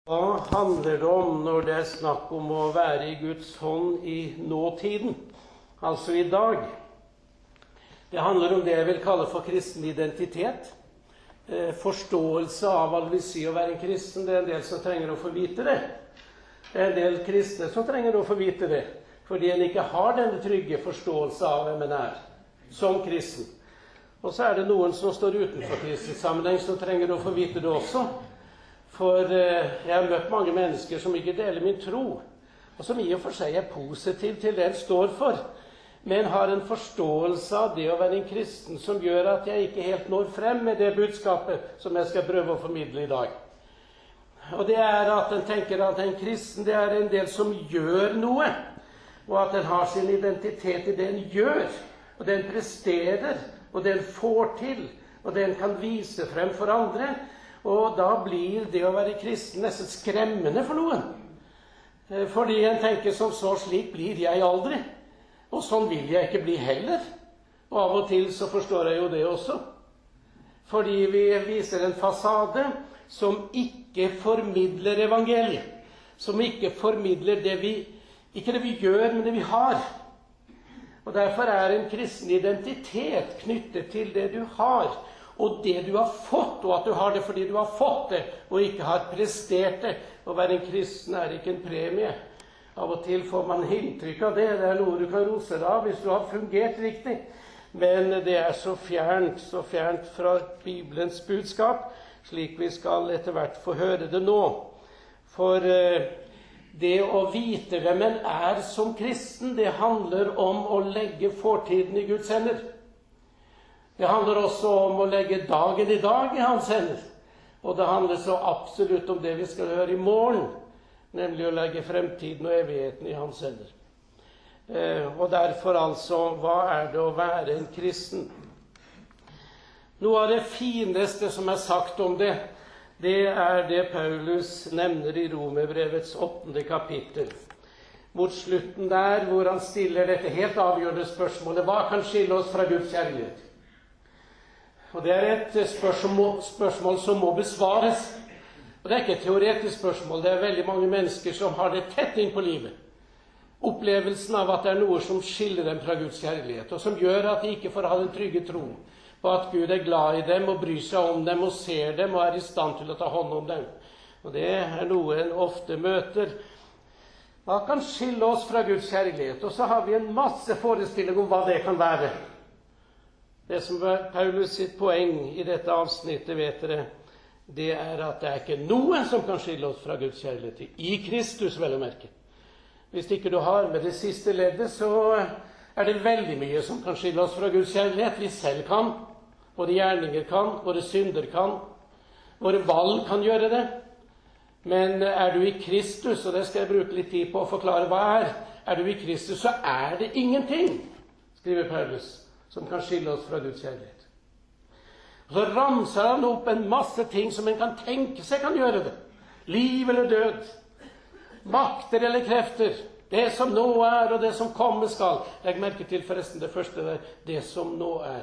Hva handler det om når det er snakk om å være i Guds hånd i nåtiden, altså i dag? Det handler om det jeg vil kalle for kristen identitet. Forståelse av hva det vil si å være en kristen. Det er en del som trenger å få vite det. Det er en del kristne som trenger å få vite det, fordi en ikke har denne trygge forståelse av hvem en er som kristen. Og så er det noen som står utenfor kristen sammenheng som trenger å få vite det også. For jeg har møtt mange mennesker som ikke deler min tro, og som i og for seg er positiv til det en står for, men har en forståelse av det å være en kristen som gjør at jeg ikke helt når frem med det budskapet som jeg skal prøve å formidle i dag. Og det er at en tenker at en kristen, det er en del som gjør noe, og at en har sin identitet i det en gjør, og det en presterer, og det en får til, og det en kan vise frem for andre. Og da blir det å være kristen nesten skremmende for noen. Fordi en tenker som så, slik blir jeg aldri. Og sånn vil jeg ikke bli heller. Og av og til så forstår jeg jo det også. Fordi vi viser en fasade som ikke formidler evangeliet. Som ikke formidler det vi, ikke det vi gjør, men det vi har. Og derfor er en kristen identitet knyttet til det du har. Og det du har fått, og at du har det fordi du har fått det, og ikke har prestert det. Å være en kristen er ikke en premie. Av og til får man inntrykk av det. Det er noe du kan rose deg av hvis du har fungert riktig. Men det er så fjernt fra Bibelens budskap, slik vi skal etter hvert få høre det nå. For det å vite hvem en er som kristen, det handler om å legge fortiden i Guds hender. Det handler også om å legge dagen i dag i hans hender. Og det handler så absolutt om det vi skal høre i morgen, nemlig å legge fremtiden og evigheten i hans hender. Og derfor altså, hva er det å være en kristen? Noe av det fineste som er sagt om det, det er det Paulus nevner i Romerbrevets 8. kapittel. Mot slutten der, hvor han stiller dette helt avgjørende spørsmålet: hva kan skille oss fra Guds kjærlighet? Og det er et spørsmål som må besvares. Og det er ikke et teoretisk spørsmål. Det er veldig mange mennesker som har det tett inn på livet. Opplevelsen av at det er noe som skiller dem fra Guds kjærlighet, og som gjør at de ikke får ha den trygge tro på at Gud er glad i dem og bryr seg om dem og ser dem og er i stand til å ta hånd om dem. Og det er noe en ofte møter. Hva kan skille oss fra Guds kjærlighet? Og så har vi en masse forestilling om hva det kan være. Det som er Paulus sitt poeng i dette avsnittet, vet dere, det er at det er ikke noe som kan skille oss fra Guds kjærlighet. I Kristus, vel å merke. Hvis ikke du har med det siste leddet, så er det veldig mye som kan skille oss fra Guds kjærlighet. Vi selv kan, våre gjerninger kan, våre synder kan, våre valg kan gjøre det. Men er du i Kristus, og det skal jeg bruke litt tid på å forklare hva er du i Kristus, så er det ingenting, skriver Paulus, som kan skille oss fra Guds kjærlighet. Og så ramser han opp en masse ting som en kan tenke seg kan gjøre det. Liv eller død, makter eller krefter, det som nå er og det som komme skal. Legg merke til forresten det første der, det som nå er.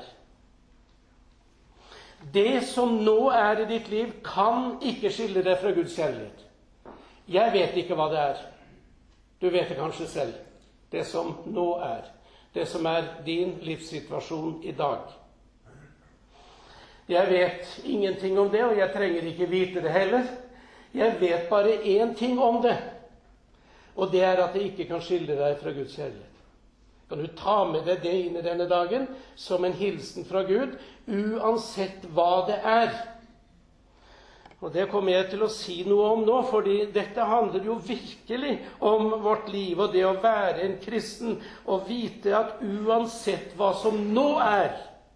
Det som nå er i ditt liv kan ikke skille deg fra Guds kjærlighet. Jeg vet ikke hva det er. Du vet det kanskje selv. Det som nå er. Det som er din livssituasjon i dag. Jeg vet ingenting om det, og jeg trenger ikke vite det heller. Jeg vet bare én ting om det, og det er at det ikke kan skille deg fra Guds kjærlighet. Kan du ta med deg det inn i denne dagen som en hilsen fra Gud, uansett hva det er? Og det kommer jeg til å si noe om nå, fordi dette handler jo virkelig om vårt liv, og det å være en kristen, og vite at uansett hva som nå er,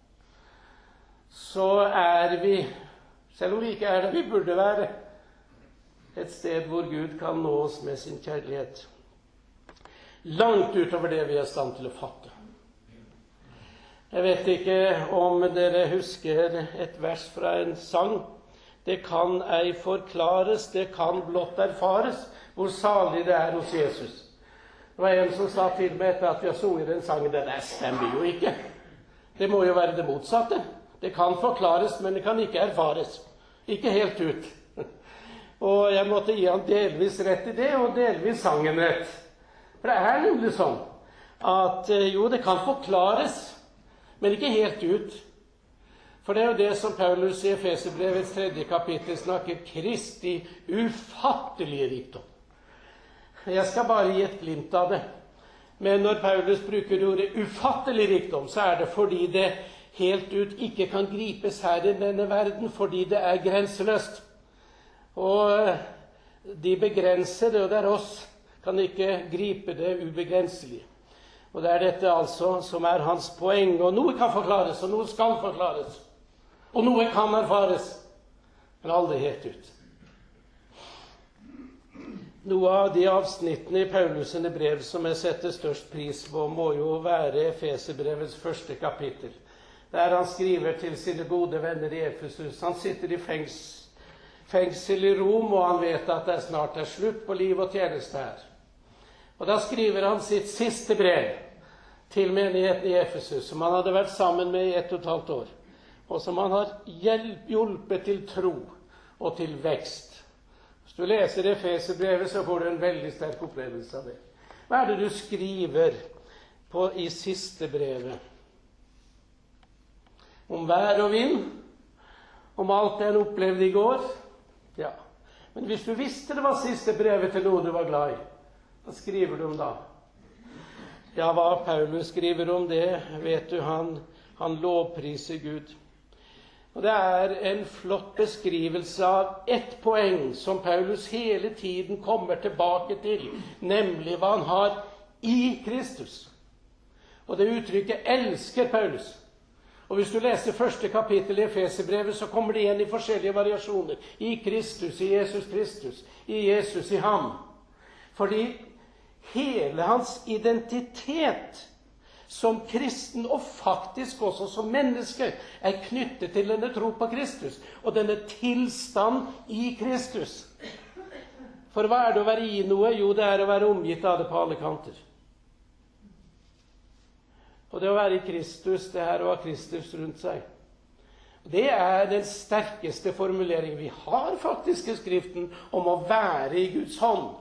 så er vi, selv om vi ikke er der vi burde være, et sted hvor Gud kan nå oss med sin kjærlighet. Langt utover det vi er i stand til å fatte. Jeg vet ikke om dere husker et vers fra en sang. Det kan ei forklares, det kan blott erfares, hvor salig det er hos Jesus. Det var en som sa til meg etter at vi har sunget den sangen, det der stemmer jo ikke. Det må jo være det motsatte. Det kan forklares, men det kan ikke erfares. Ikke helt ut. Og jeg måtte gi han delvis rett i det, og delvis sangen rett. For det er nemlig sånn at jo, det kan forklares, men ikke helt ut. For det er jo det som Paulus i Efeserbrevets 3. kapittel snakker Kristi ufattelige rikdom. Jeg skal bare gi et glimt av det. Men når Paulus bruker ordet ufattelig rikdom, så er det fordi det helt ut ikke kan gripes her i denne verden, fordi det er grenseløst. Og de begrensede, og det er oss, kan ikke gripe det ubegrenselige. Og det er dette altså som er hans poeng. Og noe kan forklares, og noe skal forklares. Og noe kan erfares, men aldri helt ut. Noe av de avsnittene i Paulus' brev som jeg setter størst pris på, må jo være Efeserbrevets 1. kapittel, der han skriver til sine gode venner i Efesus. Han sitter i fengsel i Rom, og han vet at det snart er slutt på liv og tjeneste her. Og da skriver han sitt siste brev til menigheten i Efesus, som han hadde vært sammen med i 1,5 år, og som han har hjulpet til tro og til vekst. Hvis du leser Efeserbrevet, så får du en veldig sterk opplevelse av det. Hva er det du skriver i siste brevet? Om vær og vind? Om alt det han opplevde i går? Ja. Men hvis du visste det var siste brevet til noe du var glad i, hva skriver du om da? Ja, hva Paulus skriver om det, vet du, han lovpriser Gud. Og det er en flott beskrivelse av ett poeng som Paulus hele tiden kommer tilbake til, nemlig hva han har i Kristus. Og det uttrykket elsker Paulus. Og hvis du leser 1. kapittel i Efeserbrevet, så kommer det igjen i forskjellige variasjoner. I Kristus, i Jesus Kristus, i Jesus, i ham. Fordi hele hans identitet som kristen, og faktisk også som menneske, er knyttet til denne tro på Kristus, og denne tilstand i Kristus. For hva er det å være i noe? Jo, det er å være omgitt av det på alle kanter. Og det å være i Kristus, det er å ha Kristus rundt seg. Det er den sterkeste formuleringen vi har faktisk i Skriften om å være i Guds hånd.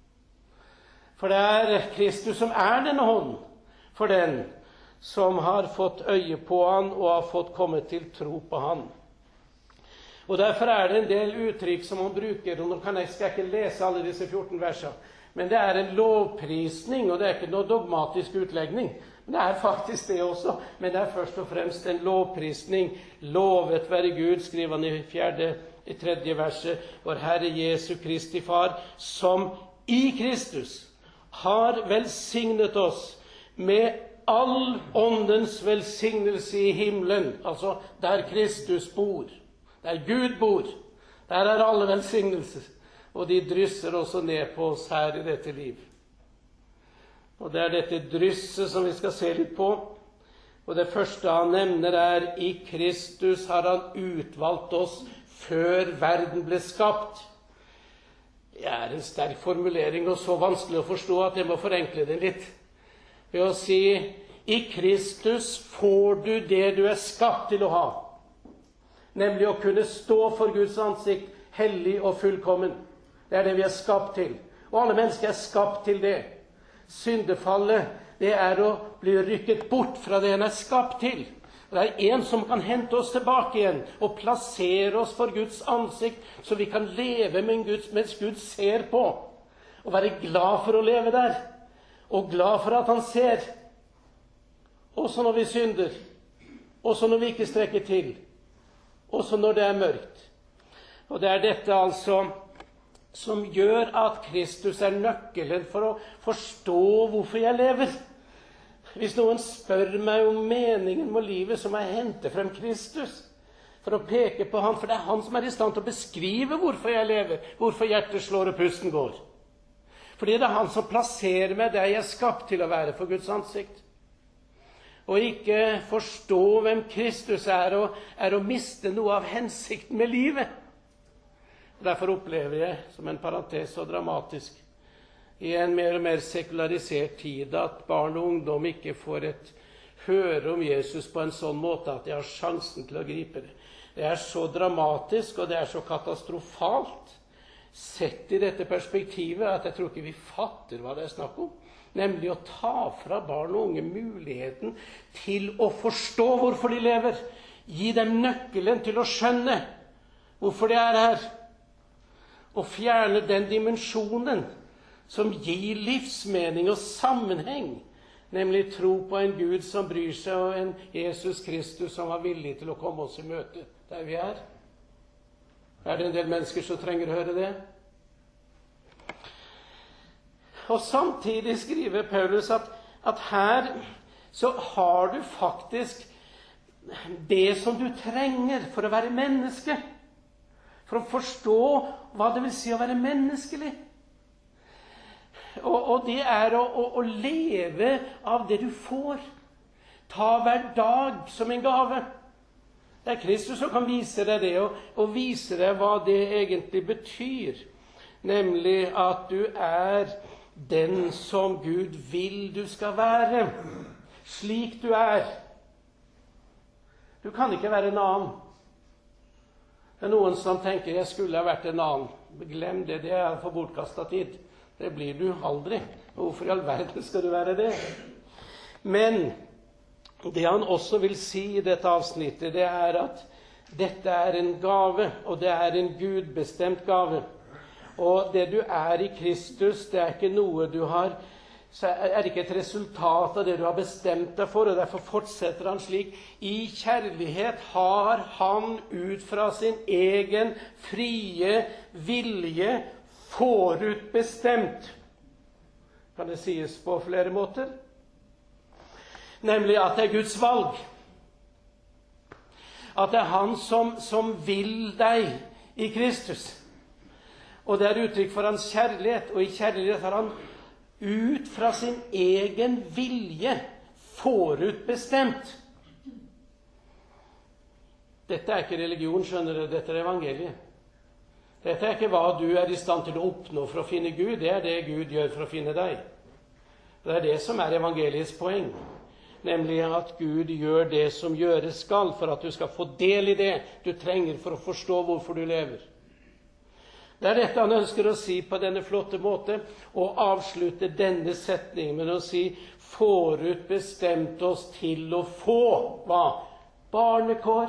For det er Kristus som er denne hånd for den som har fått øye på han og har fått komme til tro på han. Og derfor er det en del uttrykk som han bruker, og nå skal jeg ikke lese alle disse 14 versene, men det er en lovprisning, og det er ikke noe dogmatisk utlegning. Men det er faktisk det også, men det er først og fremst en lovprisning. Lovet være Gud, skriver han i 3. verset, vår Herre Jesu Kristi Far, som i Kristus har velsignet oss med all åndens velsignelse i himmelen, altså der Kristus bor, der Gud bor, der er alle velsignelser, og de drysser også ned på oss her i dette liv. Og det er dette drysset som vi skal se litt på, og det første han nevner er, i Kristus har han utvalgt oss før verden ble skapt. Det er en sterk formulering, og så vanskelig å forstå at jeg må forenkle det litt. Ved å si, i Kristus får du det du er skapt til å ha. Nemlig å kunne stå for Guds ansikt, hellig og fullkommen. Det er det vi er skapt til. Og alle mennesker er skapt til det. Syndefallet, det er å bli rykket bort fra det en er skapt til. Det er en som kan hente oss tilbake igjen og plassere oss for Guds ansikt, så vi kan leve mens Gud ser på, og være glad for å leve der, og glad for at han ser, også når vi synder, også når vi ikke strekker til, også når det er mørkt. Og det er dette altså som gjør at Kristus er nøkkelen for å forstå hvorfor jeg lever. Hvis noen spør meg om meningen med livet, så må jeg hente frem Kristus for å peke på han, for det er han som er i stand til å beskrive hvorfor jeg lever, hvorfor hjertet slår og pusten går. Fordi det er han som plasserer meg der jeg er skapt til å være for Guds ansikt. Og ikke forstå hvem Kristus er å miste noe av hensikten med livet. Derfor opplever jeg, som en parentes så dramatisk, i en mer og mer sekularisert tid, at barn og ungdom ikke får høre om Jesus på en sånn måte at de har sjansen til å gripe det. Det er så dramatisk, og det er så katastrofalt, sett i dette perspektivet at jeg tror ikke vi fatter hva det er snakk om. Nemlig å ta fra barn og unge muligheten til å forstå hvorfor de lever. Gi dem nøkkelen til å skjønne hvorfor de er her. Og fjerne den dimensjonen som gir livsmening og sammenheng. Nemlig tro på en Gud som bryr seg, og en Jesus Kristus som var villig til å komme oss i møte der vi er. Er det en del mennesker som trenger å høre det? Og samtidig skriver Paulus at her så har du faktisk det som du trenger for å være menneske. For å forstå hva det vil si å være menneskelig. Og det er å leve av det du får. Ta hver dag som en gave. Det er Kristus som kan vise deg det, og vise deg hva det egentlig betyr. Nemlig at du er den som Gud vil du skal være, slik du er. Du kan ikke være en annen. Det er noen som tenker, jeg skulle ha vært en annen. Glem det, det er for bortkastet tid. Det blir du aldri. Hvorfor i all verden skal du være det? Men det han også vil si i dette avsnittet, det er at dette er en gave, og det er en gudbestemt gave. Og det du er i Kristus, det er ikke noe du har, så er det ikke et resultat av det du har bestemt deg for, og derfor fortsetter han slik. I kjærlighet har han ut fra sin egen frie vilje forutbestemt. Kan det sies på flere måter? Nemlig at det er Guds valg. At det er han som vil deg i Kristus. Og det er uttrykk for hans kjærlighet, og i kjærlighet har han ut fra sin egen vilje forutbestemt. Dette er ikke religion, skjønner du, dette er evangeliet. Dette er ikke hva du er i stand til å oppnå for å finne Gud, det er det Gud gjør for å finne deg. Det er det som er evangeliets poeng, nemlig at Gud gjør det som gjøres skal, for at du skal få del i det du trenger for å forstå hvorfor du lever. Det er dette han ønsker å si på denne flotte måte, og avslutte denne setningen med å si, forutbestemt oss til å få, hva? Barnekår.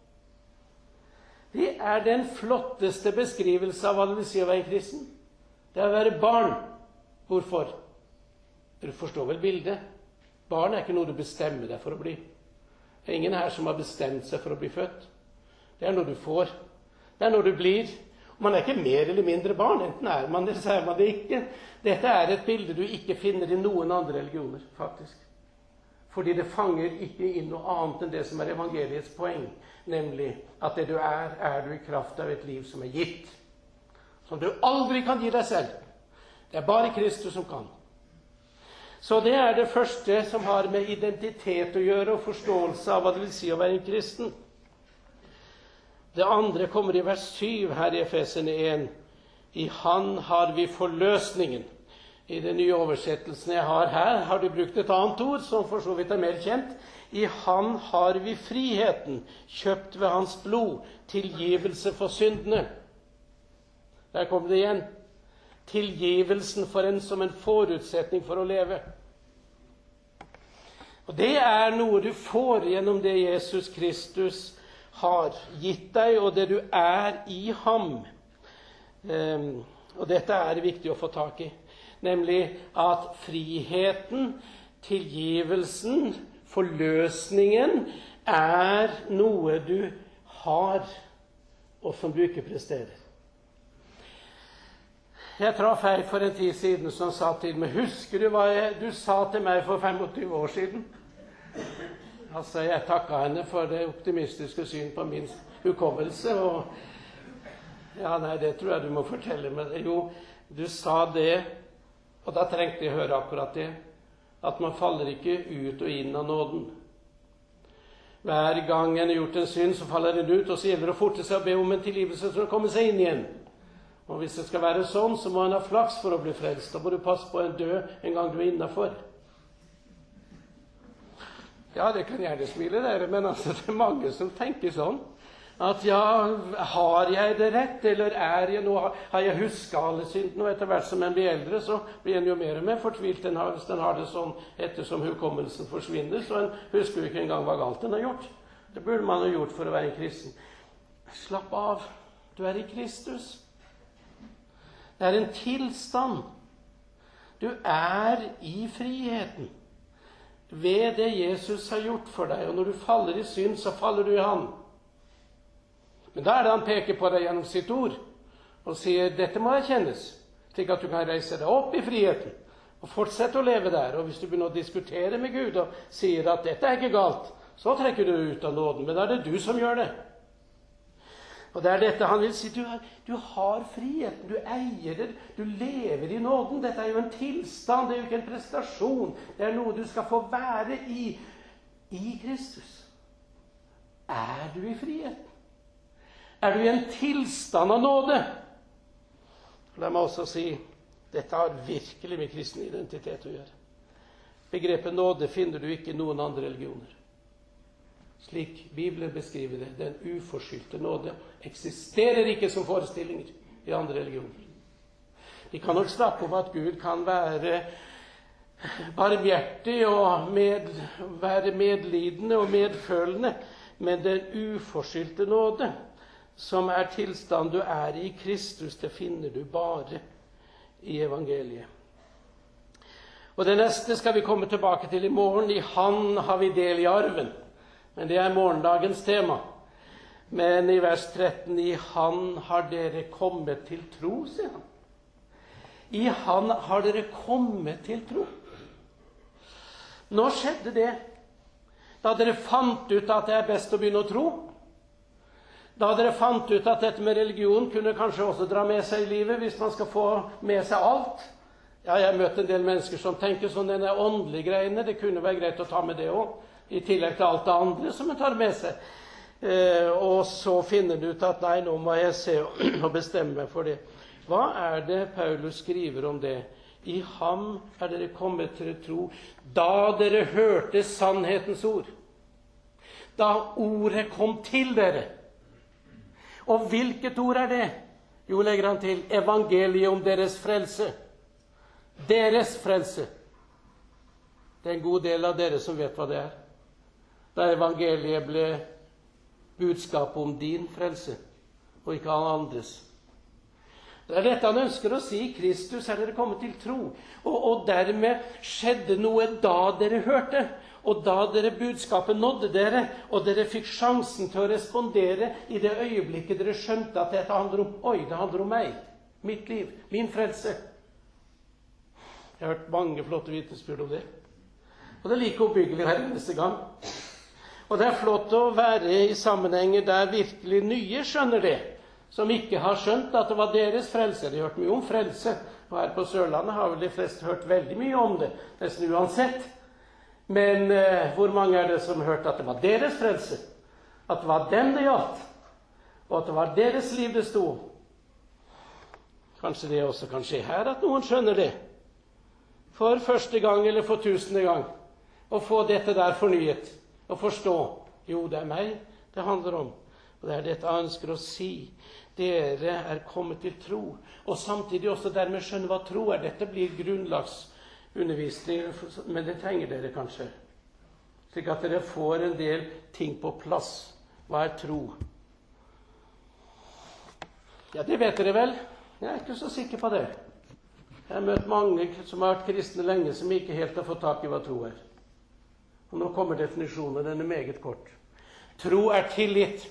Det er den flotteste beskrivelse av hva det vil si å være kristen. Det er å være barn. Hvorfor? Du forstår vel bildet? Barn er ikke noe du bestemmer deg for å bli. Det er ingen her som har bestemt seg for å bli født. Det er noe du får. Det er noe du blir. Man er ikke mer eller mindre barn, enten er man det, så er man det ikke. Dette er et bilde du ikke finner i noen andre religioner, faktisk. Fordi det fanger ikke inn noe annet enn det som er evangeliets poeng, nemlig at det du er du i kraft av et liv som er gitt. Som du aldri kan gi deg selv. Det er bare Kristus som kan. Så det er det første som har med identitet å gjøre, og forståelse av hva det vil si å være en kristen. Det andre kommer i vers 7 her i Efeserne 1. I han har vi forløsningen. I den nye oversettelsen jeg har her, har de brukt et annet ord, som for så vidt er mer kjent. I han har vi friheten, kjøpt ved hans blod, tilgivelse for syndene. Der kom det igjen. Tilgivelsen for en som en forutsetning for å leve. Og det er noe du får gjennom det Jesus Kristus har gitt deg, og det du er i ham. Og dette er viktig å få tak i. Nemlig at friheten, tilgivelsen, forløsningen er noe du har, og som du ikke presterer. Jeg traff ei for en tid siden som sa til meg, husker du hva du sa til meg for 25 år siden? Altså, jeg takket henne for det optimistiske syn på min hukommelse, og ja, nei, det tror jeg du må fortelle meg. Jo, du sa det, og da trengte jeg høre akkurat det, at man faller ikke ut og inn av nåden. Hver gang en har gjort en synd, så faller den ut, og så gjelder det å forte seg og be om en tilgivelse for å komme seg inn igjen. Og hvis det skal være sånn, så må en ha flaks for å bli frelst. Da må du passe på en død en gang du er innenfor. Ja, det kan gjerne smile dere, men altså, det er mange som tenker sånn. At ja, har jeg det rett, eller er jeg noe, har jeg husket alle syndene? Og etter hvert som en blir eldre, så blir en jo mer og mer fortvilt hvis den har det sånn ettersom hukommelsen forsvinner, så en husker jo ikke engang hva galt den har gjort. Det burde man ha gjort for å være en kristen. Slapp av, du er i Kristus. Det er en tilstand. Du er i friheten ved det Jesus har gjort for deg, og når du faller i synd, så faller du i Han. Men da er det han peker på deg gjennom sitt ord, og sier, dette må erkjennes, slik at du kan reise deg opp i friheten, og fortsette å leve der. Og hvis du begynner å diskutere med Gud, og sier at dette er ikke galt, så trekker du ut av nåden, men da er det du som gjør det. Og det er dette han vil si, du har friheten, du eier det, du lever i nåden. Dette er jo en tilstand, det er jo ikke en prestasjon, det er noe du skal få være i Kristus. Er du i friheten? Er du i en tilstand av nåde? La meg også si, dette har virkelig med kristen identitet å gjøre. Begrepet nåde finner du ikke i noen andre religioner. Slik Bibelen beskriver det, den uforskyldte nåde eksisterer ikke som forestillinger i andre religioner. De kan nok snakke om at Gud kan være barmhjertig og være medlidende og medfølende, men den uforskyldte nåde, som er tilstand du er i Kristus, det finner du bare i evangeliet. Og det neste skal vi komme tilbake til i morgen. I Han har vi del i arven. Men det er morgendagens tema. Men i vers 13, i Han har dere kommet til tro, sier han. I Han har dere kommet til tro. Når skjedde det? Da dere fant ut at det er best å begynne å tro? Da dere fant ut at dette med religion kunne kanskje også dra med seg i livet, hvis man skal få med seg alt? Ja, jeg har møtt en del mennesker som tenker sånn, denne åndelige greiene, det kunne være greit å ta med det også, i tillegg til alt det andre som man tar med seg. Og så finner du ut at nei, nå må jeg se og bestemme meg for det. Hva er det Paulus skriver om det? I Ham er dere kommet til tro, da dere hørte sannhetens ord. Da ordet kom til dere. Og hvilket ord er det? Jo, legger han til, evangeliet om deres frelse. Deres frelse. Det er en god del av dere som vet hva det er. Da evangeliet ble budskapet om din frelse, og ikke alle andres. Det er dette han ønsker å si, Kristus er dere kommet til tro. Og dermed skjedde noe da dere hørte, og da dere budskapet nådde dere, og dere fikk sjansen til å respondere i det øyeblikket dere skjønte at dette handler om, det handler om meg, mitt liv, min frelse. Jeg har hørt mange flotte vitnesbyrd om det. Og det er like oppbyggelig hver eneste gang. Og det er flott å være i sammenhenger der virkelig nye skjønner det, som ikke har skjønt at det var deres frelse. De har hørt mye om frelse, og her på Sørlandet har vel de fleste hørt veldig mye om det, nesten uansett. Men hvor mange er det som hørte at det var deres frelse? At det var dem det gjaldt? Og at det var deres liv det sto? Kanskje det også kan skje her, at noen skjønner det. For første gang eller for 1000. gang. Å få dette der fornyet. Og forstå, jo, det er meg det handler om. Og det er dette jeg ønsker å si. Dere er kommet til tro. Og samtidig også dermed skjønne hva tro er. Dette blir grunnlagsundervisning, men det trenger dere kanskje. Slik at dere får en del ting på plass. Hva er tro? Ja, det vet dere vel. Jeg er ikke så sikker på det. Jeg har møtt mange som har vært kristne lenge, som ikke helt har fått tak i hva tro er. Og nå kommer definisjonen, den er meget kort. Tro er tillit.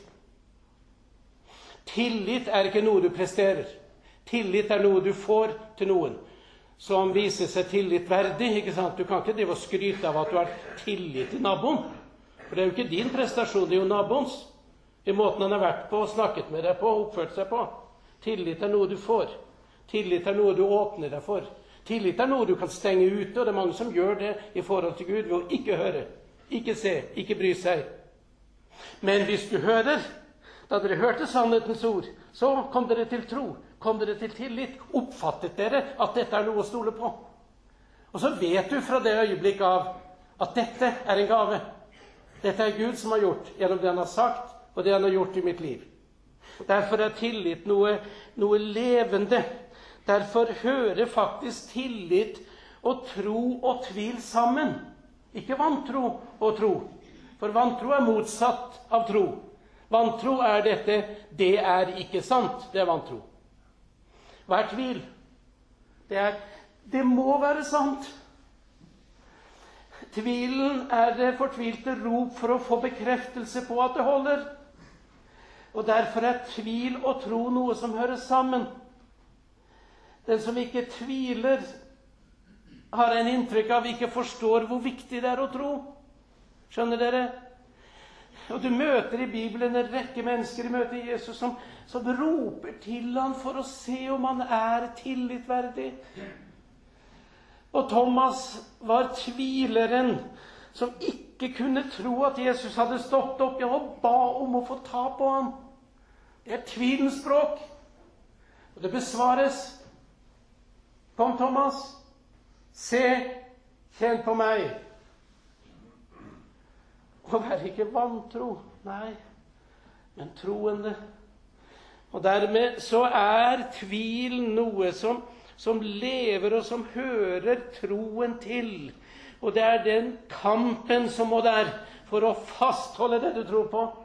Tillit er ikke noe du presterer. Tillit er noe du får til noen, som viser seg tillit verdig, ikke sant? Du kan ikke drive og skryte av at du har tillit til naboen. For det er jo ikke din prestasjon, det er jo naboens. I måten han har vært på, snakket med deg på, oppført seg på. Tillit er noe du får. Tillit er noe du åpner deg for. Tillit er noe du kan stenge ute, og det er mange som gjør det i forhold til Gud ved å ikke høre, ikke se, ikke bry seg. Men hvis du hører, da dere hørte sannhetens ord, så kom dere til tro, kom dere til tillit, oppfattet dere at dette er noe å stole på. Og så vet du fra det øyeblikk av at dette er en gave. Dette er Gud som har gjort, gjennom det han har sagt, og det han har gjort i mitt liv. Derfor er tillit noe levende. Derfor hører faktisk tillit og tro og tvil sammen. Ikke vantro og tro. For vantro er motsatt av tro. Vantro er dette, det er ikke sant. Det er vantro. Hva er tvil? Det må være sant. Tvilen er det fortvilte rop for å få bekreftelse på at det holder. Og derfor er tvil og tro noe som hører sammen. Den som ikke tviler, har en inntrykk av ikke forstår hvor viktig det er å tro. Skjønner dere? Og du møter i Bibelen en rekke mennesker, i møte Jesus, som roper til han for å se om han er tillitverdig. Og Thomas var tvileren som ikke kunne tro at Jesus hadde stått opp og ba om å få ta på ham. Det er tvilens språk. Og det besvares. Kom, Thomas. Se, kjenn på meg. Og vær ikke vantro. Nei, men troende. Og dermed så er tvil noe som lever og som hører troen til. Og det er den kampen som må der for å fastholde det du tror på.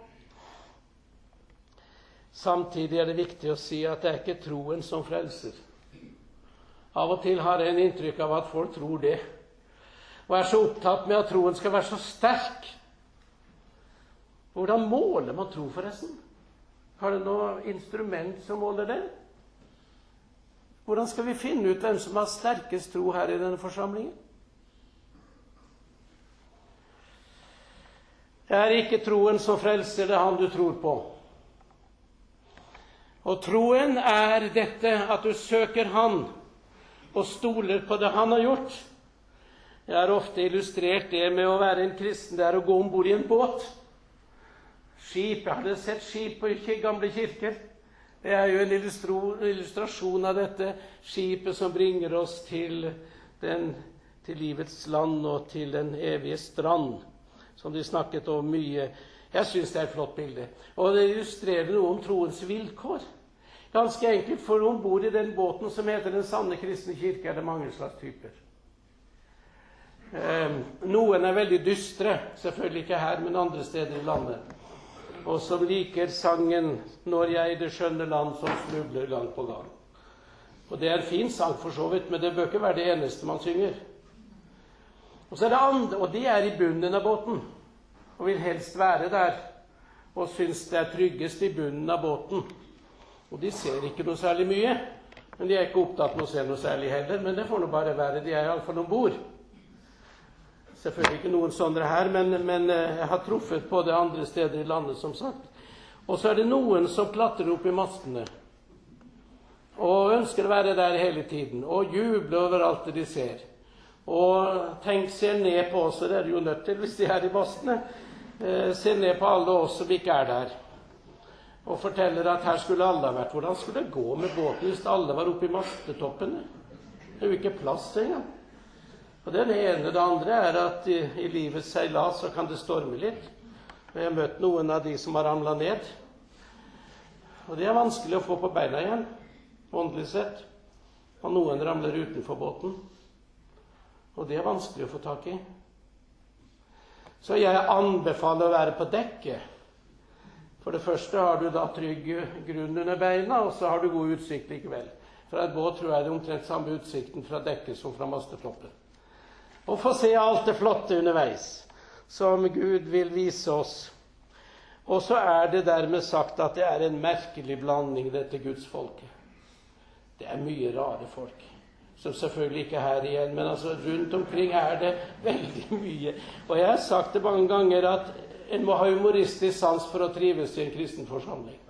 Samtidig er det viktig å si at det er ikke troen som frelser. Av og til har jeg en inntrykk av at folk tror det, og er så opptatt med at troen skal være så sterk. Hvordan måler man tro forresten? Har det noe instrument som måler det? Hvordan skal vi finne ut hvem som har sterkest tro her i denne forsamlingen? Det er ikke troen som frelser, det er han du tror på. Og troen er dette at du søker han og stoler på det han har gjort. Jeg har ofte illustrert det med å være en kristen, det er å gå ombord i en båt. Skip, jeg hadde sett skip på gamle kirker. Det er jo en illustrasjon av dette skipet som bringer oss til livets land og til den evige strand, som de snakket om mye. Jeg synes det er et flott bilde. Og det illustrerer noe om troens vilkår. Ganske enkelt, for ombord i den båten som heter Den sanne kristne kirke, er det mange slags typer. Noen er veldig dystre, selvfølgelig ikke her, men andre steder i landet. Og som liker sangen 'Når jeg i det skjønne land som snubler gang på gang'. Og det er en fin sang for så vidt, men det bør ikke være det eneste man synger. Og så er det andre, og de er i bunnen av båten, og vil helst være der, og synes det er tryggest i bunnen av båten. Og de ser ikke noe særlig mye, men de er ikke opptatt med å se noe særlig heller, men det får nå bare være, de er i alle fall ombord. Selvfølgelig ikke noen sånne her, men jeg har truffet på det andre steder i landet, som sagt. Og så er det noen som klatrer opp i mastene, og ønsker å være der hele tiden, og jubler over alt det de ser. Og ser ned på oss, og det er jo nødt til hvis de er i mastene, ser ned på alle oss som ikke er der. Og forteller at her skulle alle ha vært. Hvordan skulle det gå med båten hvis alle var oppe i mastetoppene? Det er jo ikke plass engang. Og det ene. Det andre er at i livets seilas så kan det storme litt. Og jeg har møtt noen av de som har ramlet ned. Og det er vanskelig å få på beina igjen, åndelig sett. Og noen ramler utenfor båten. Og det er vanskelig å få tak i. Så jeg anbefaler å være på dekket. For det første har du da trygg grunn under beina, og så har du god utsikt likevel. Fra et båt tror jeg det er omtrent samme utsikten fra dekket som fra mastetoppen. Og få se alt det flotte underveis, som Gud vil vise oss. Og så er det dermed sagt at det er en merkelig blanding, dette Guds folket. Det er mye rare folk, som selvfølgelig ikke er her igjen, men altså rundt omkring er det veldig mye. Og jeg har sagt det mange ganger at en må ha humoristisk sans for å trives i en kristen forsamling.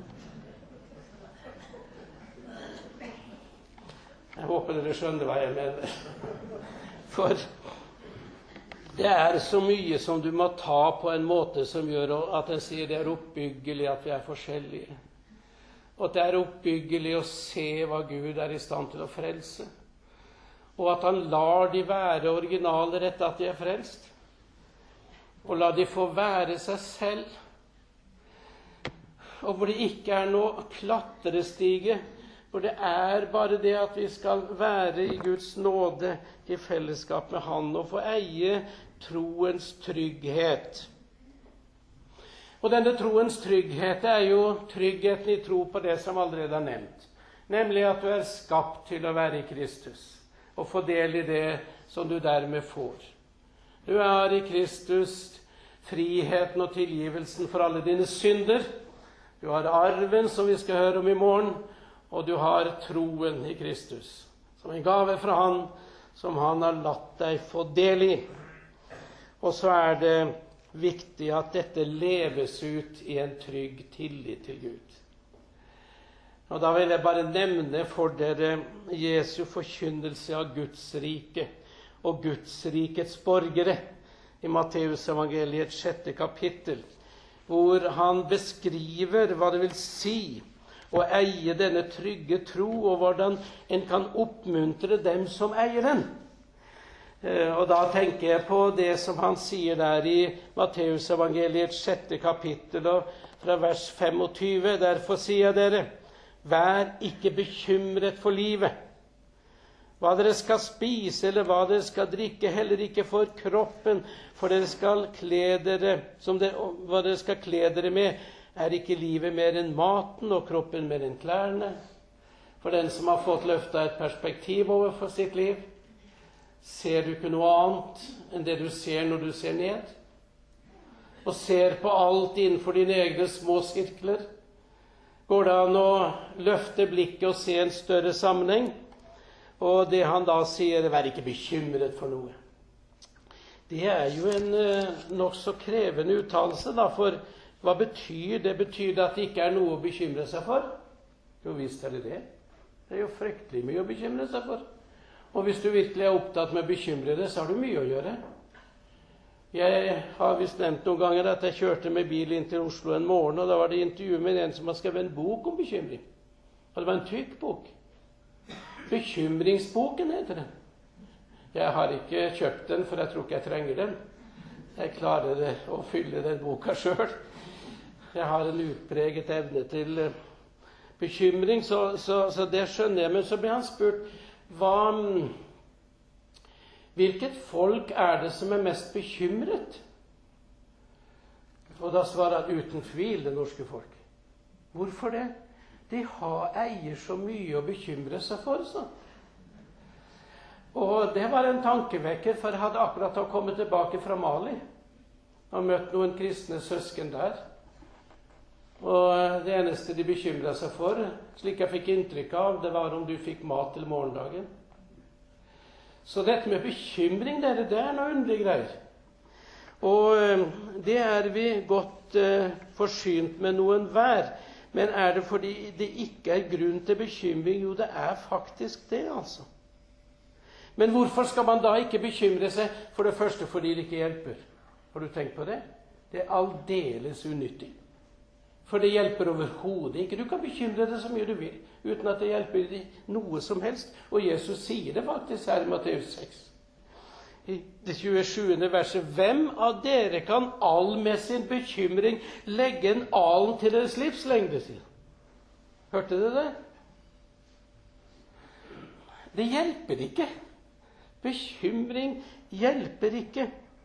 Jeg håper dere skjønner hva jeg mener. For det er så mye som du må ta på en måte som gjør at en sier det er oppbyggelig at vi er forskjellige. Og at det er oppbyggelig å se hva Gud er i stand til å frelse. Og at han lar de være originaler etter at de er frelst. Og la de få være seg selv. og hvor det ikke er noe klatrestige, hvor det er bare det at vi skal være i Guds nåde i fellesskap med Han og få eie troens trygghet. Og denne troens trygghet er jo tryggheten i tro på det som allerede er nevnt, nemlig at du er skapt til å være i Kristus og få del i det som du dermed får. Du er i Kristus friheten og tilgivelsen for alle dine synder. Du har arven som vi skal høre om i morgen, og du har troen i Kristus som en gave fra Han, som Han har latt deg få del i. Og så er det viktig at dette leves ut i en trygg tillit til Gud. Og da vil jeg bare nevne for dere Jesu forkynnelse av Guds rike og Guds rikets borgere i Matteus evangeliets 6. kapittel, hvor han beskriver hva det vil si å eie denne trygge tro, og hvordan en kan oppmuntre dem som eier den. Og da tenker jeg på det som han sier der i Matteus evangeliets 6. kapittel, og fra vers 25. Derfor sier jeg dere, vær ikke bekymret for livet, hva dere skal spise eller hva dere skal drikke, heller ikke for kroppen, for dere skal kle dere, hva dere skal kle dere med, er ikke livet mer enn maten og kroppen mer enn klærne. For den som har fått løftet et perspektiv overfor sitt liv, ser du ikke noe annet enn det du ser når du ser ned, og ser på alt innenfor dine egne små sirkler. Går det an å løfte blikket og se en større sammenheng? Og det han da sier, vær ikke bekymret for noe. Det er jo en nok så krevende uttalelse, da, for hva betyr det? Betyr det at det ikke er noe å bekymre seg for? Jo, visst er det det. Det er jo fryktelig mye å bekymre seg for. Og hvis du virkelig er opptatt med å bekymre deg, så har du mye å gjøre. Jeg har visst nevnt noen ganger at jeg kjørte med bil inn til Oslo en morgen, og da var det intervju med en som har skrevet en bok om bekymring. Og det var en tykk bok. Bekymringsboken heter den. Jeg har ikke kjøpt den, for jeg tror ikke jeg trenger den. Jeg klarer å fylle den boka selv. Jeg har en utpreget evne til bekymring, så det skjønner jeg. Men så ble han spurt, hvilket folk er det som er mest bekymret? Og da svarer han uten tvil det norske folk. Hvorfor det? De eier så mye å bekymre seg for, så. Og det var en tankevekker, for jeg hadde akkurat kommet tilbake fra Mali og møtt noen kristne søsken der. Og det eneste de bekymret seg for, slik jeg fikk inntrykk av, det var om du fikk mat til morgendagen. Så dette med bekymring, det er noe underlig greier. Og det er vi godt forsynt med noen hver. Men er det fordi det ikke er grunn til bekymring? Jo, det er faktisk det, altså. Men hvorfor skal man da ikke bekymre seg? For det første fordi det ikke hjelper. Har du tenkt på det? Det er aldeles unyttig. For det hjelper overhodet ikke. Du kan bekymre deg så mye du vil, uten at det hjelper deg noe som helst. Og Jesus sier det faktisk her i Matteus 6. I det 27. verset. Hvem av dere kan all med sin bekymring legge en alen til deres livslengde, sier han. Hørte dere det? Det hjelper ikke. Bekymring hjelper ikke.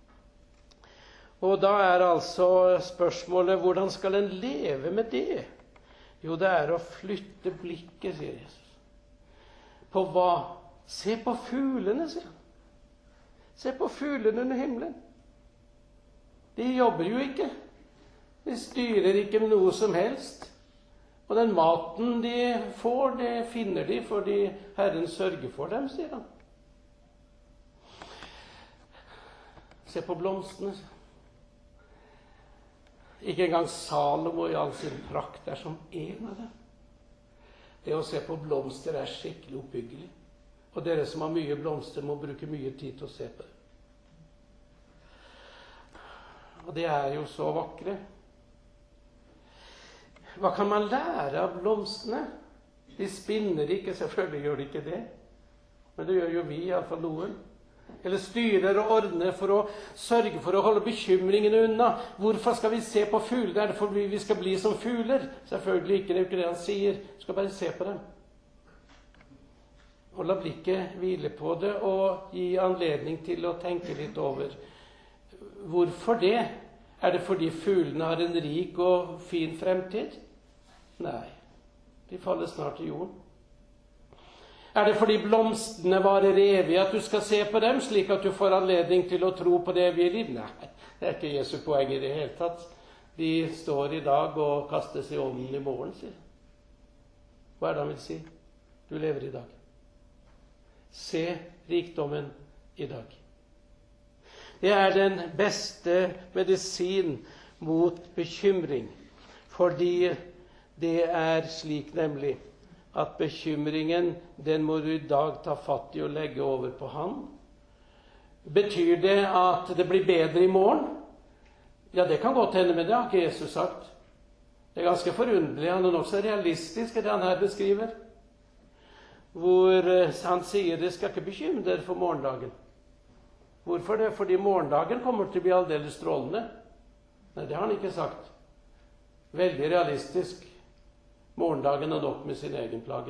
Og da er altså spørsmålet, hvordan skal en leve med det? Jo, det er å flytte blikket, sier Jesus. På hva? Se på fuglene, sier han. Se på fuglene under himmelen. De jobber jo ikke. De styrer ikke med noe som helst. Og den maten de får, det finner de fordi Herren sørger for dem, sier han. Se på blomstene. Ikke engang Salomo i all sin prakt er som en av dem. Det å se på blomster er skikkelig oppbyggelig. Og dere som har mye blomster må bruke mye tid til å se på det. Og det er jo så vakre. Hva kan man lære av blomstene? De spinner ikke, selvfølgelig gjør de ikke det. Men det gjør jo vi, i alle fall noen. eller styrer og ordner for å sørge for å holde bekymringene unna. Hvorfor skal vi se på fugler? Er det fordi vi skal bli som fugler? Selvfølgelig ikke, det er jo ikke det han sier. Du skal bare se på dem. Og la blikket hvile på det, og gi anledning til å tenke litt over. Hvorfor det? Er det fordi fuglene har en rik og fin fremtid? Nei, de faller snart til jorden. Er det fordi blomstene varer evig at du skal se på dem, slik at du får anledning til å tro på det evige liv? Nei, det er ikke Jesu poeng i det hele tatt. De står i dag og kastes i ovnen i morgen, sier. Hva er det han vil si? Du lever i dag. Se rikdommen i dag. Det er den beste medisin mot bekymring, fordi det er slik nemlig at bekymringen, den må du i dag ta fatt i og legge over på han. Betyr det at det blir bedre i morgen? Ja, det kan godt hende, men det har ikke Jesus sagt. Det er ganske forunderlig, han er også realistisk, det han her beskriver. Hvor han sier, det skal ikke bekymre dere for morgendagen. Hvorfor det? Fordi morgendagen kommer til å bli aldeles strålende. Nei, det har han ikke sagt. Veldig realistisk. Morgendagen er nok med sin egen plage.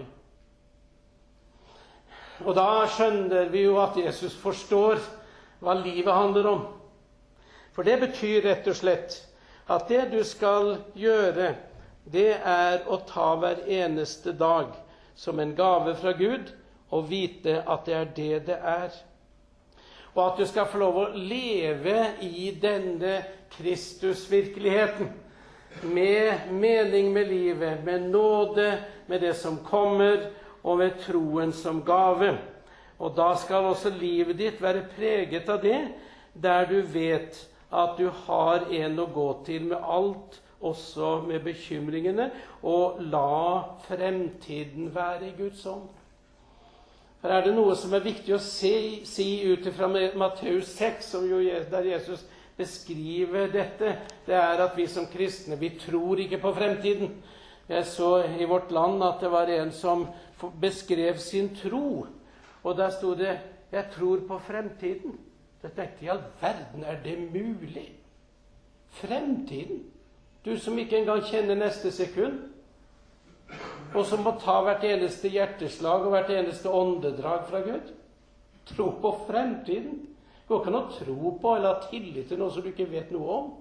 Og da skjønner vi jo at Jesus forstår hva livet handler om. For det betyr rett og slett at det du skal gjøre, det er å ta hver eneste dag som en gave fra Gud, og vite at det er det det er. Og at du skal få lov å leve i denne Kristusvirkeligheten, med mening med livet, med nåde, med det som kommer, og med troen som gave. Og da skal også livet ditt være preget av det, der du vet at du har en å gå til med alt, også med bekymringene, og la fremtiden være i Guds ånd. Her er det noe som er viktig å si ut fra Matteus 6, der Jesus beskriver dette. Det er at vi som kristne, vi tror ikke på fremtiden. Jeg så i Vårt Land at det var en som beskrev sin tro, og der stod det, jeg tror på fremtiden. Jeg tenkte, i all verden, er det mulig? Fremtiden? Du som ikke engang kjenner neste sekund, og som må ta hvert eneste hjerteslag og hvert eneste åndedrag fra Gud. Tro på fremtiden. Det går ikke an å tro på eller ha tillit til noe som du ikke vet noe om.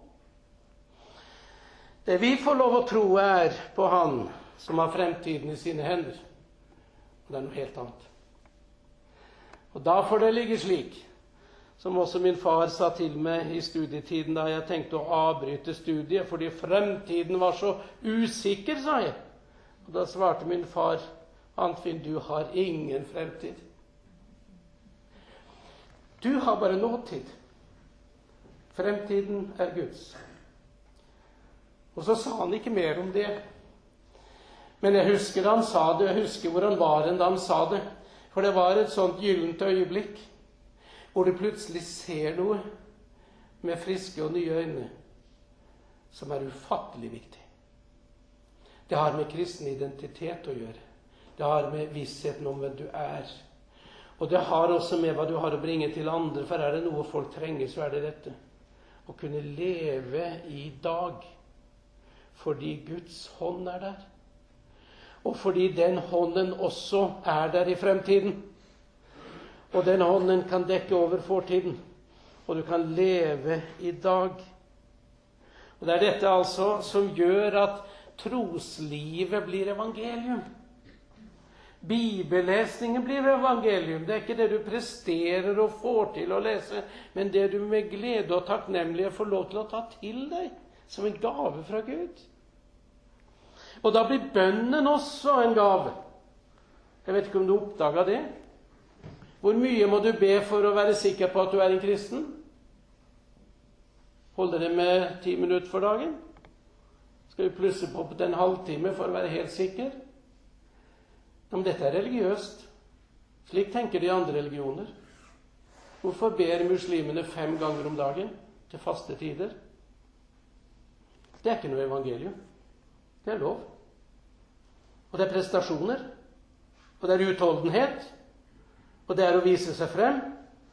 Det vi får lov å tro er på han som har fremtiden i sine hender. Og det er noe helt annet. Og da får det ligge slik, som også min far sa til meg i studietiden da jeg tenkte å avbryte studiet, fordi fremtiden var så usikker, sa jeg. Og da svarte min far, Anfinn, du har ingen fremtid. Du har bare nåtid. Fremtiden er Guds. Og så sa han ikke mer om det. Men jeg husker da han sa det, og jeg husker hvor han var da han sa det. For det var et sånt gyllent øyeblikk, hvor du plutselig ser noe med friske og nye øyne, som er ufattelig viktig. Det har med kristen identitet å gjøre. Det har med vissheten om hvem du er. Og det har også med hva du har å bringe til andre, for er det noe folk trenger, så er det dette. Å kunne leve i dag, fordi Guds hånd er der. Og fordi den hånden også er der i fremtiden. Og den hånden kan dekke over fortiden. Og du kan leve i dag. Og det er dette altså som gjør at troslivet blir evangelium. Bibellesningen blir evangelium. Det er ikke det du presterer og får til å lese, men det du med glede og takknemlighet får lov til å ta til deg som en gave fra Gud. Og da blir bønnen også en gave. Jeg vet ikke om du oppdaget det. Hvor mye må du be for å være sikker på at du er en kristen? Holder det med 10 minutter for dagen? Skal vi plusse på en halvtime for å være helt sikker? Men dette er religiøst. Slik tenker de andre religioner. Hvorfor ber muslimene 5 ganger om dagen til faste tider? Det er ikke noe evangelium. Det er lov. Og det er prestasjoner. Og det er utholdenhet. Og det er å vise seg frem.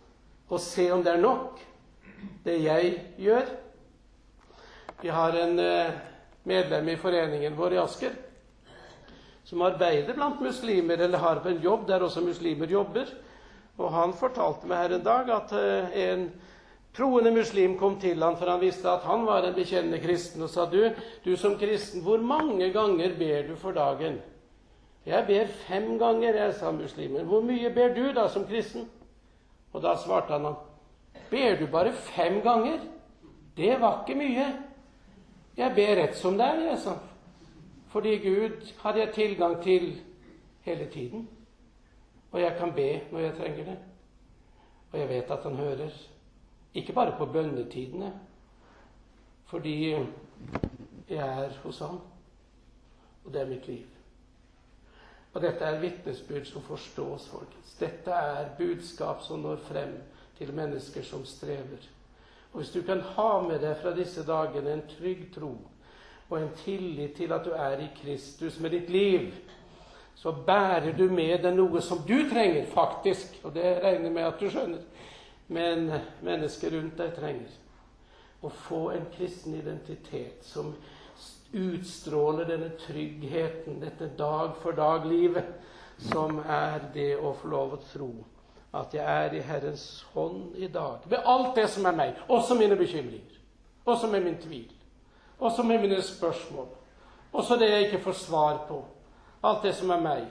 og se om det nok, det jeg gjør. Vi har en medlem i foreningen vår i Asker, som arbeider blant muslimer, eller har på en jobb der også muslimer jobber. Og han fortalte meg her en dag at en troende muslim kom til han, for han visste at han var en bekjennende kristen, og sa, du som kristen, hvor mange ganger ber du for dagen? Jeg ber 5 ganger, jeg, sa muslimen. Hvor mye ber du da som kristen? Og da svarte han, ber du bare 5 ganger? Det var ikke mye. Jeg ber rett som det er, jeg, sa. Fordi Gud har jeg tilgang til hele tiden. Og jeg kan be når jeg trenger det. Og jeg vet at han hører. Ikke bare på bønnetidene, fordi jeg er hos ham. Og det er mitt liv. Og dette er vitnesbyrd som forstås, folkens. Dette er budskap som når frem til mennesker som strever. Og hvis du kan ha med deg fra disse dagene en trygg tro, og en tillit til at du er i Kristus med ditt liv, så bærer du med deg noe som du trenger, faktisk. Og det regner jeg med at du skjønner. Men mennesker rundt deg trenger å få en kristen identitet som utstråler denne tryggheten, dette dag for dag-livet, som er det å få lov å tro at jeg er i Herrens hånd i dag. Ved alt det som er meg, også mine bekymringer, også med min tvil, også med mine spørsmål, også det jeg ikke får svar på. Alt det som er meg.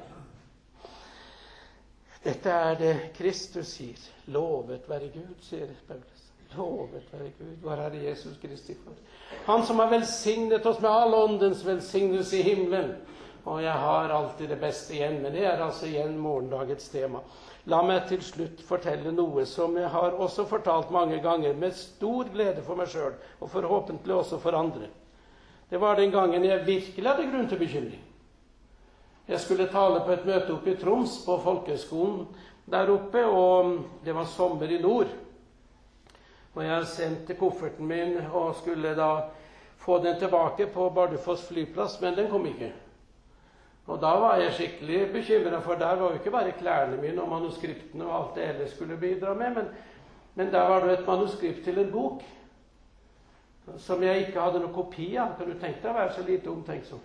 Dette er det Kristus sier. Lovet være Gud, sier Paulus. Lovet være Gud, vår Herre Jesus Kristi far. Han som har velsignet oss med all åndens velsignelse i himmelen. Og jeg har alltid det beste igjen, men det er altså igjen morgendagets tema. La meg til slutt fortelle noe som jeg har også fortalt mange ganger, med stor glede for meg selv, og forhåpentlig også for andre. Det var den gangen jeg virkelig hadde grunn til bekymring. Jeg skulle tale på et møte oppe i Troms, på folkeskolen der oppe, og det var sommer i nord. Og jeg sendte kofferten min og skulle da få den tilbake på Bardufoss flyplass, men den kom ikke. Og da var jeg skikkelig bekymret, for der var jo ikke bare klærne mine og manuskriptene og alt det ellers skulle bidra med, men der var det et manuskript til en bok som jeg ikke hadde noen kopi av. Kan du tenke deg å være så lite omtenksom?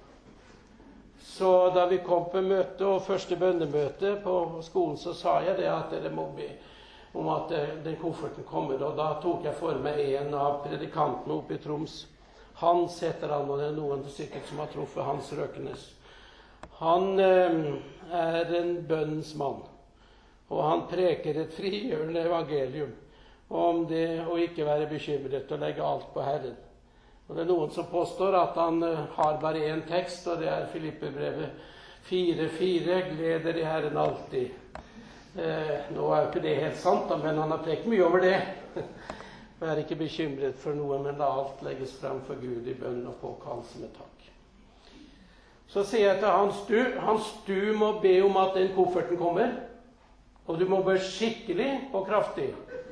Så da vi kom på møte, og første bønnemøte på skolen, så sa jeg det at dere må be om at den kofferten kommer. Og da tok jeg for meg en av predikantene oppe i Troms. Hans heter han, og det er noen sikkert som har truffet Hans Røkenes. Han er en bønnens mann, og han preker et frigjørende evangelium om det å ikke være bekymret og legge alt på Herren. Og det er noen som påstår at han har bare én tekst, og det er Filipperbrevet 4:4, gleder i Herren alltid. Nå er jo ikke det helt sant, men han har prekt mye over det. Vær ikke bekymret for noe, men la alt legges frem for Gud i bønn og påkallelse med takk. Så sier jeg til Hans, du må be om at den kofferten kommer, og du må be skikkelig og kraftig.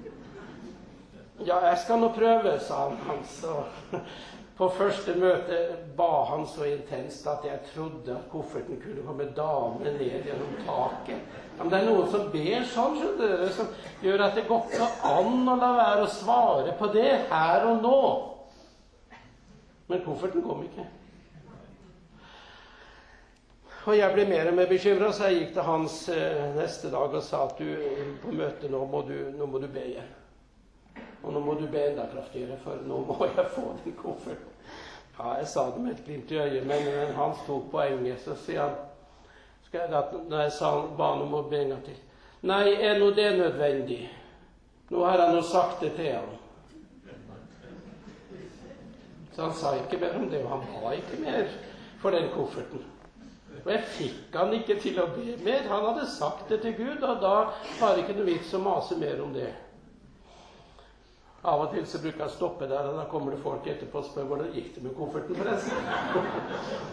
Ja, jeg skal nå prøve, sa Hans. Og på første møte ba han så intenst at jeg trodde at kofferten kunne komme damene ned gjennom taket. Men det er noen som ber sånn, skjønner dere, som gjør at det går ikke an å la være å svare på det her og nå. Men kofferten kom ikke. Og jeg ble mer og mer bekymret, så jeg gikk til Hans neste dag og sa at du på møtet nå må du be igjen. Og nå må du be enda kraftigere, for nå må jeg få den kofferten. Ja, jeg sa det med et glimt i øyet, men Hans tok poenget, så sier han, når jeg ba han om å be en gang til, nei, er nå det nødvendig? Nå har han jo sagt det til han. Så han sa ikke mer om det, og han ba ikke mer for den kofferten. Og jeg fikk han ikke til å be mer. Han hadde sagt det til Gud, og da var det ikke noe vits å mase mer om det. Av og til så bruker jeg å stoppe der, og da kommer det folk etterpå og spør hvordan gikk det med kofferten forresten.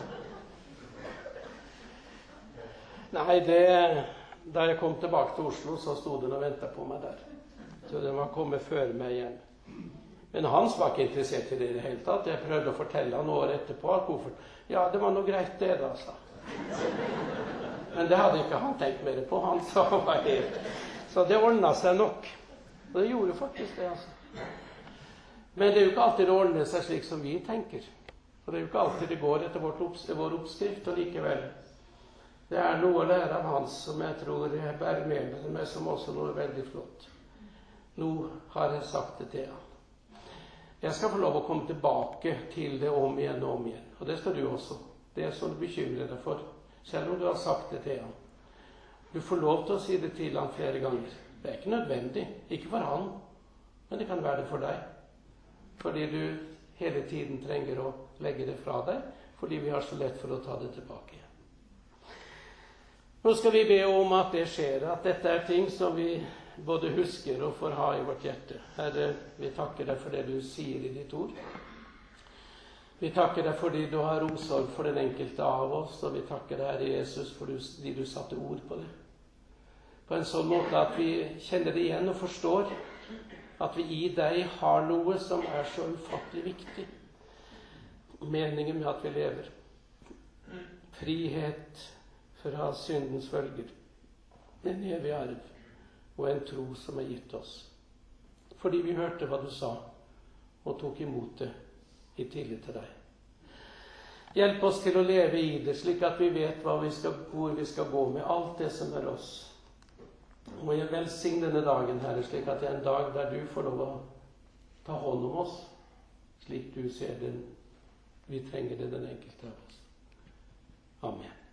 Nei, da jeg kom tilbake til Oslo, så stod den og ventet på meg der. Så den var kommet før meg hjem. Men Hans var ikke interessert i det i det hele tatt. Jeg prøvde å fortelle han år etterpå at kofferten, ja, det var noe greit det da, sa. Men det hadde ikke han tenkt mer på. Han sa hva helt. Så det ordnet seg nok. Og det gjorde faktisk det, altså. Men det er jo ikke alltid det ordner seg slik som vi tenker. For det er jo ikke alltid det går etter vår oppskrift, og likevel. Det er noe å lære av Hans som jeg tror jeg bærer med meg, som også noe veldig flott. Nå har jeg sagt det til han. Jeg skal få lov å komme tilbake til det om igjen og om igjen. Og det skal du også. Det er sånn du bekymrer deg for, selv om du har sagt det til han. Du får lov til å si det til han flere ganger. Det er ikke nødvendig, ikke for han, men det kan være det for deg. Fordi du hele tiden trenger å legge det fra deg, fordi vi har så lett for å ta det tilbake igjen. Nå skal vi be om at det skjer, at dette er ting som vi både husker og får ha i vårt hjerte. Herre, vi takker deg for det du sier i ditt ord. Vi takker deg fordi du har omsorg for den enkelte av oss, og vi takker deg, Herre Jesus, fordi du satte ord på det. På en sånn måte at vi kjenner det igjen og forstår at vi i deg har noe som er så ufattelig viktig. Meningen med at vi lever. Frihet fra syndens følger. En evig arv og en tro som er gitt oss. Fordi vi hørte hva du sa og tok imot det i tillit til deg. Hjelp oss til å leve i det, slik at vi vet hvor vi skal gå med alt det som er oss. Og jeg velsigne denne dagen, Herre, slik at det er en dag der du får lov å ta hånd om oss, slik du ser den. Vi trenger det, den enkelte av oss. Amen.